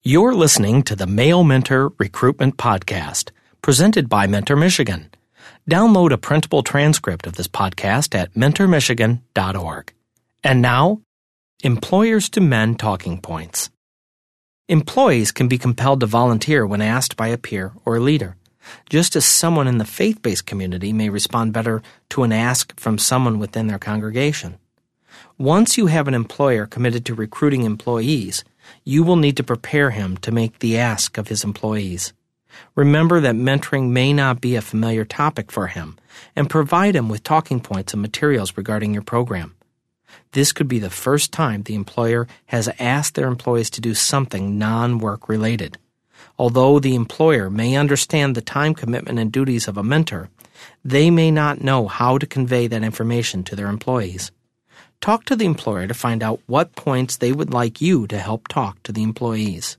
You're listening to the Male Mentor Recruitment Podcast, presented by Mentor Michigan. Download a printable transcript of this podcast at mentormichigan.org. And now, Employers to Men Talking Points. Employees can be compelled to volunteer when asked by a peer or leader, just as someone in the faith-based community may respond better to an ask from someone within their congregation. Once you have an employer committed to recruiting employees, you will need to prepare him to make the ask of his employees. Remember that mentoring may not be a familiar topic for him, and provide him with talking points and materials regarding your program. This could be the first time the employer has asked their employees to do something non-work related. Although the employer may understand the time commitment and duties of a mentor, they may not know how to convey that information to their employees. Talk to the employer to find out what points they would like you to help talk to the employees.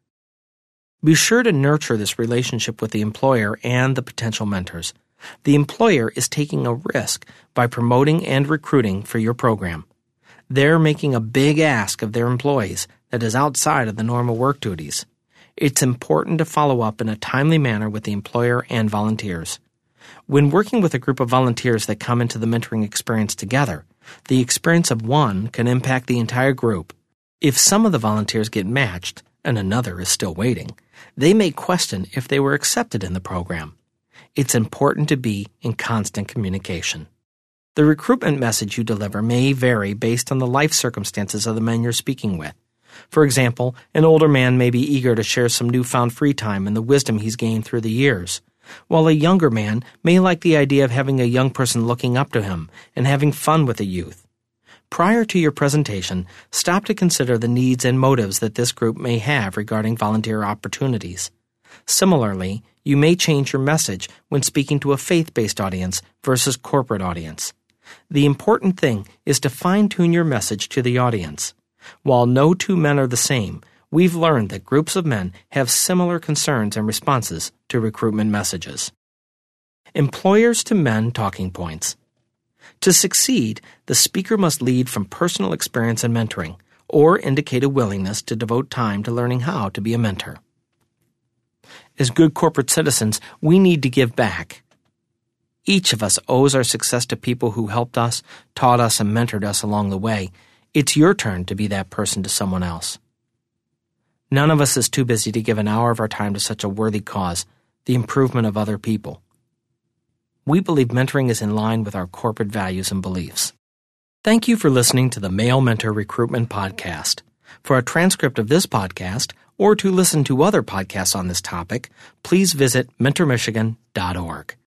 Be sure to nurture this relationship with the employer and the potential mentors. The employer is taking a risk by promoting and recruiting for your program. They're making a big ask of their employees that is outside of the normal work duties. It's important to follow up in a timely manner with the employer and volunteers. When working with a group of volunteers that come into the mentoring experience together, the experience of one can impact the entire group. If some of the volunteers get matched and another is still waiting, they may question if they were accepted in the program. It's important to be in constant communication. The recruitment message you deliver may vary based on the life circumstances of the men you're speaking with. For example, an older man may be eager to share some newfound free time and the wisdom he's gained through the years, while a younger man may like the idea of having a young person looking up to him and having fun with the youth. Prior to your presentation, stop to consider the needs and motives that this group may have regarding volunteer opportunities. Similarly, you may change your message when speaking to a faith-based audience versus corporate audience. The important thing is to fine-tune your message to the audience. While no two men are the same, we've learned that groups of men have similar concerns and responses to recruitment messages. Employers to Men Talking Points. To succeed, the speaker must lead from personal experience and mentoring, or indicate a willingness to devote time to learning how to be a mentor. As good corporate citizens, we need to give back. Each of us owes our success to people who helped us, taught us, and mentored us along the way. It's your turn to be that person to someone else. None of us is too busy to give an hour of our time to such a worthy cause, the improvement of other people. We believe mentoring is in line with our corporate values and beliefs. Thank you for listening to the Male Mentor Recruitment Podcast. For a transcript of this podcast, or to listen to other podcasts on this topic, please visit mentormichigan.org.